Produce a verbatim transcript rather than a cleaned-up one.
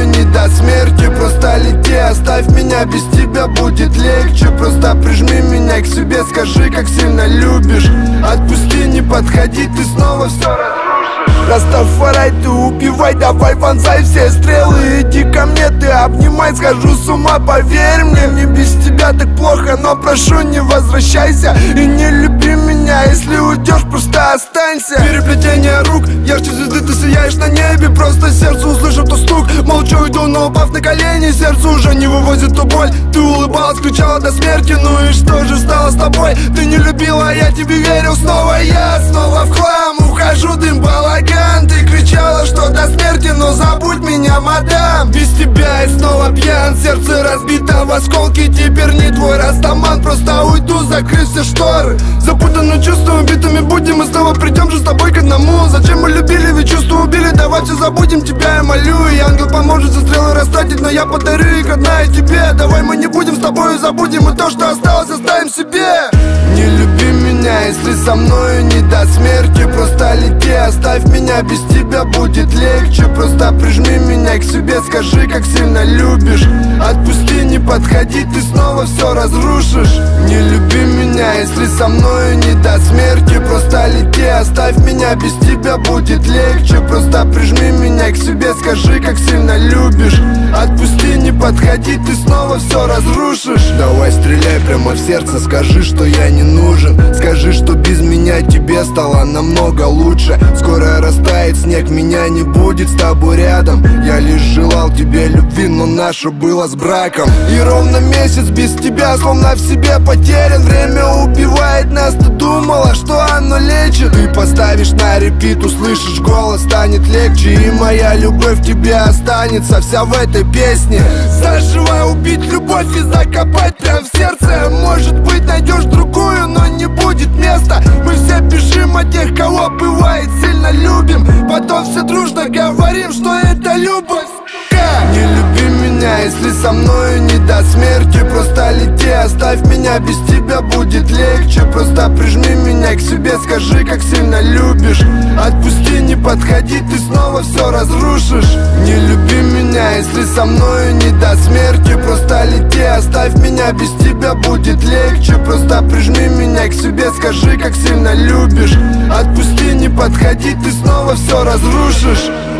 мною не до смерти. Просто лети, оставь меня, без тебя будет легче. Просто прижми меня к себе, скажи, как сильно любишь. Отпусти, не подходи, ты снова все разрушишь. Растафарай, ты убивай, давай вонзай все стрелы. Иди ко мне, ты обнимай, схожу с ума, поверь мне. Мне без тебя так плохо, но прошу, не возвращайся. И не люби меня, если уйдешь, просто останься. Переплетение рук, ярче звезды, ты сияешь на небе. Просто сердце услышав то стук, молча уйду, но упав на колени. Сердце уже не вывозит ту боль. Ты улыбалась, кричала до смерти, ну и что же стало с тобой? Ты не любила, я тебе верил, снова я, снова в хлам. Ухожу, дым, балаган. Ты кричала, что до смерти, но забудь меня, мадам. Без тебя я снова пьян, сердце разбито в осколки. Теперь не твой растаман, просто уйду, закрыв все шторы. Запутанным чувством, убитыми будем, мы снова придем же с тобой к одному. Зачем мы любили, ведь чувства убили, давай все забудем, тебя я молю. И ангел поможет все стрелы растратить, но я подарю их одна и тебе. Давай мы не будем с тобой, забудем, и то, что осталось, оставим себе. Не люби меня, если со мною не до смерти. Просто лети, оставь меня, без тебя будет легче. Просто прижми меня к себе, скажи, как сильно любишь. Отпусти, не подходи, ты снова все разрушишь. Не люби меня, если со мною не до смерти. Просто лети, оставь меня, без тебя будет легче. Просто прижми меня к себе, скажи, как сильно любишь. Отпусти, не подходи, ты снова все разрушишь. Давай стреляй прямо в сердце, скажи, что я не нужен. Скажи, что без меня тебе стало намного лучше. Скоро растает снег, меня не будет с тобой рядом. Я лишь желал тебе любви, но наше было с браком. И ровно месяц без тебя, словно в себе потерян. Время убивает нас, ты думала, что оно лечит. Ты поставишь на репит, услышишь голос, станет легче. И моя любовь к тебе останется вся в этой песне. Заживо убить любовь и закопать прям в сердце. Может быть, найдешь другую, но не будет места. Мы все пишем о тех, кого бывает сильно любим. Потом все дружно говорим, что это любовь. Не люби меня, если со мною не до смерти. Просто лети, оставь меня, без тебя будет легче. Просто прижми меня к себе, скажи, как сильно любишь. Отпусти, не подходи, ты снова все разрушишь. Не люби меня, если со мною не до смерти. Просто лети, оставь меня, без тебя будет легче. Просто прижми меня к себе, скажи, как сильно любишь. Отпусти, не подходи, ты снова все разрушишь.